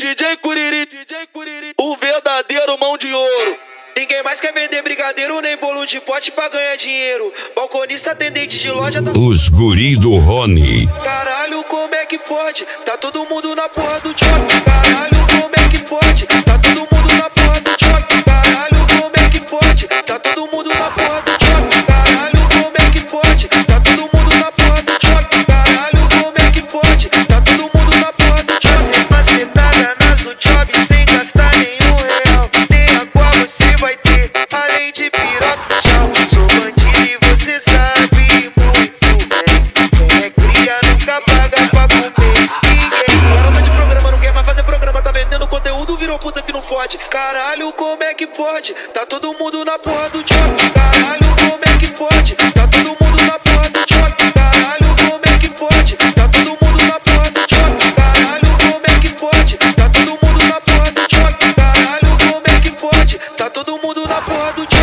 DJ Curiri, o verdadeiro mão de ouro. Ninguém mais quer vender brigadeiro nem bolo de pote pra ganhar dinheiro. Balconista, atendente de loja da... Os guri do Rony. Caralho, como é que pode? Tá todo mundo na porra do job. Caralho, como é que pode? Tá todo mundo na porra do job. Caralho, como é que pode? Tá todo mundo na porra do job. Caralho, como é que pode? Tá todo mundo na porra do job. Caralho, como é que pode? Tá todo mundo na porra do job. Macetada nas do job sem gastar nenhum real. Nem água você vai ter, além de piroca. Tchau, sou bandido e você sabe muito bem. Quem é cria nunca paga pra comer ninguém. Garota de programa não quer mais fazer programa, tá vendendo conteúdo, virou puta que não fode. Caralho, como é que pode? Tá todo mundo na porra do job. Caralho, como é que pode? Tá todo mundo na porra do job. Caralho, como é que pode? Tá todo mundo na porra do job. Caralho, como é que pode? Tá todo mundo na porra do job. Caralho, como é que pode? Tá todo mundo na porra do job.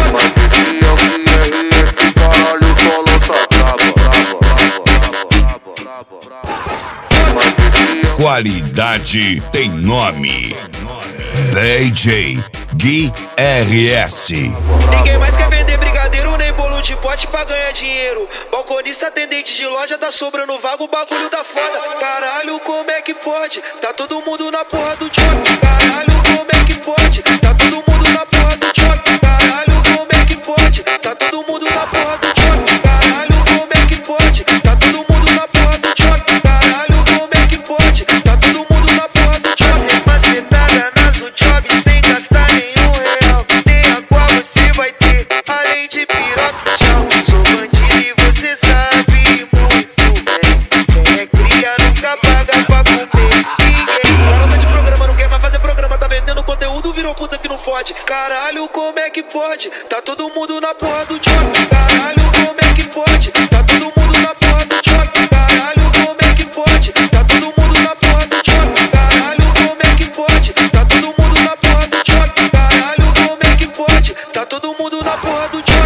Qualidade tem nome. DJ Gui RS. Ninguém mais quer vender brigadeiro nem bolo de pote pra ganhar dinheiro. Balconista, atendente de loja, tá sobrando vago, o bagulho tá foda. Caralho, como é que pode? Tá todo mundo na porra do job. Caralho, como é que pode? Tá todo mundo na porra do job. Caralho, como é que pode? Tá todo mundo na porra do job. Caralho, como é que pode? Tá todo mundo na porra do job. Caralho, como é que pode? Tá todo mundo na porra do job. Macetada nas do job sem gastar nenhum real. Nem água você vai ter, além de piroca. Tchau, sou bandido e você sabe muito bem. Quem é cria nunca paga pra comer ninguém. Garota de programa não quer mais fazer programa, tá vendendo conteúdo, virou puta que não fode. Caralho, como é que pode? Tá todo mundo na porra do job. Caralho, como é que pode? Tá todo mundo na porra do job. Caralho, como é que pode? Tá todo mundo na porra do job. Caralho, como é que pode? Tá todo mundo na porra do job. Caralho, como é que pode? Tá todo mundo na porra do job.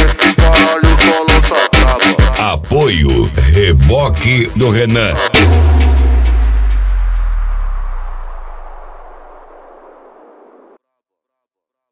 Apoio Reboque do Renan.